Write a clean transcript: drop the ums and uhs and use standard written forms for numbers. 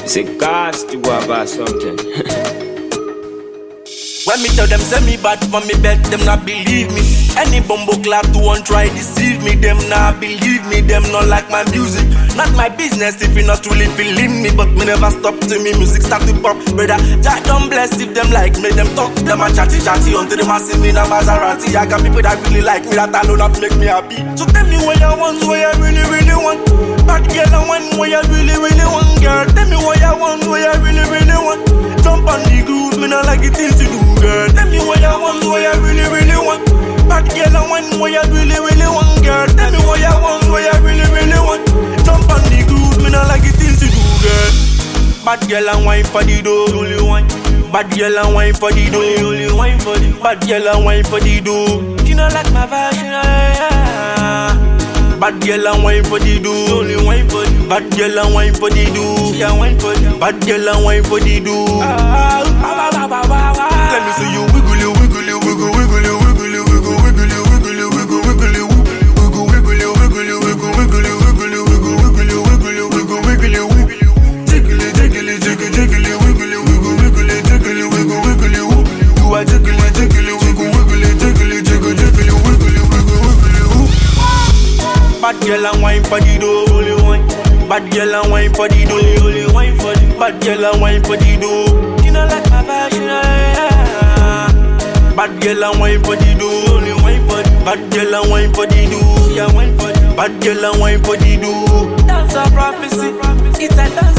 Say cars to go about something. When me tell them say me bad for me bet, them not believe me. Any bumbo clap to one try deceive me, them not believe me. Them not like my music, not my business if you not truly believe me. But me never stop till me music start to pop. Brother, Jack don't bless if them like me, them talk. Them a chatty until them a see me in a Maserati. I got people that really like me, that alone have make me happy. So tell me what you want, what you really want. Bad girl I want, what you really want, girl. Tell me what you want, what you really want. Jump on the groove, me not like it things to do, girl. Tell me what you want, what you really want. Bad girl I want, what you really want, girl. Tell me what you want, what you really want. Jump on the groove, me not like it things to do, girl. Bad girl I wine for the dough, only wine. Bad girl I wine for the dough, only wine for the. Bad girl I wine for the dough. She not like my vibe, she not like. Bad girl I wine for the dough, only wine for the. Bad girl I wine for the dough, she a wine for the. Bad girl I wine for the dough. Let me see you wiggle, you wiggle, you wiggle, wiggle, you wiggle, you wiggle, wiggle, you wiggle, you wiggle, wiggle, you wiggle, wiggle, you wiggle, you wiggle, wiggle, you wiggle, you wiggle, wiggle, you wiggle, you wiggle, wiggle, you jiggle, jiggle, jiggle, jiggle, you wiggle, you wiggle, wiggle, jiggle, you wiggle, wiggle, you do a jiggle, jiggle, you wiggle, wiggle, jiggle, jiggle, jiggle, you wiggle, you wiggle, wiggle, you. Bad girl and wine for the dough, only wine. Bad girl and wine for the dough, only wine for the. Bad girl and wine for the dough. She not like my vibe, she not like. Bad girl and wine for the dough, only wine for the. Bad girl and wine for the dough, yeah wine for the. Bad girl and wine for the dough. Dance a prophecy, it's a dance.